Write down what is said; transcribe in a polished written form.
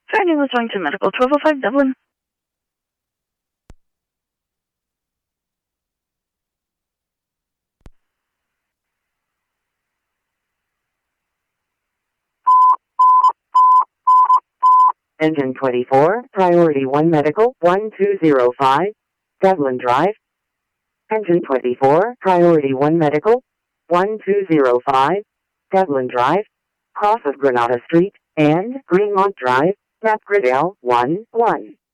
Training with Wellington Medical, 1205 Dublin. Engine 24, Priority 1 Medical, 1205, Dublin Drive. Engine 24, Priority 1 Medical, 1205, Dublin Drive, cross of Granada Street, and Greenmont Drive, Napgrid L11.